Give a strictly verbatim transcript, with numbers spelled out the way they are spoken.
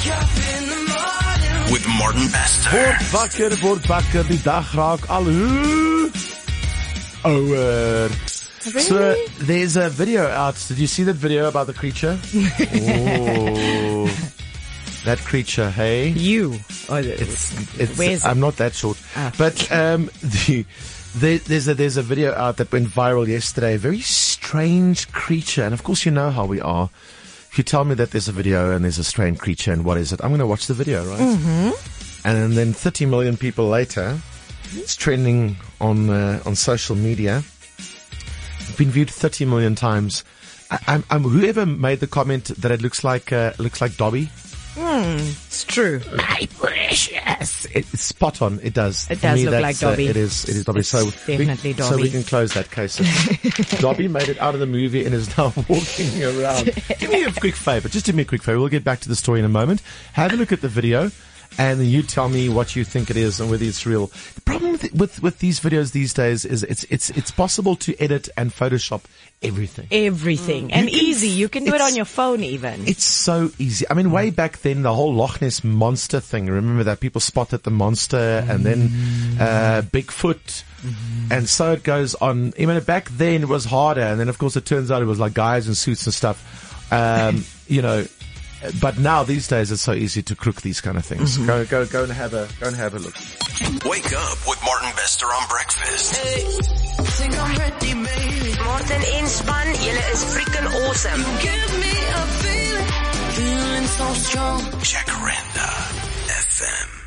With Martin Bester. Word wakker, word wakker, die dag raak al hoe ouer. Really? So, there's a video out. Did you see that video about the creature? Oh, that creature, hey? You. Oh, It's, it's, Where's I'm not that short. Ah. But, um, the, there, there's a, there's a video out that went viral yesterday. A very strange creature. And of course, you know how we are. If you tell me that there's a video and there's a strange creature and what is it, I'm going to watch the video, right? Mm-hmm. And then thirty million people later, it's trending on, uh, on social media. Been viewed thirty million times. I, I'm, I'm, whoever made the comment that it looks like, uh, looks like Dobby. It's true. My precious. It, it's spot on. It does. It For does me, look that's, like Dobby. Uh, it is. It is Dobby. It's so definitely we, Dobby. So we can close that case. Dobby made it out of the movie and is now walking around. Do me a quick favor. Just do me a quick favor. We'll get back to the story in a moment. Have a look at the video. And then you tell me what you think it is and whether it's real. The problem with, with, with these videos these days is it's, it's, it's possible to edit and Photoshop everything. Everything. And You can- easy. You can do it it's- on your phone even. It's so easy. I mean, way back then, the whole Loch Ness monster thing, remember that people spotted the monster and then, uh, Bigfoot. And so it goes on. I mean, back then it was harder. And then of course it turns out it was like guys in suits and stuff. Um, you know, but now these days it's so easy to crook these kind of things. Mm-hmm. Go, go, go and have a, go and have a look. Wake up with Martin Bester on breakfast. Martin en span, julle is freaking awesome. Jacaranda F M.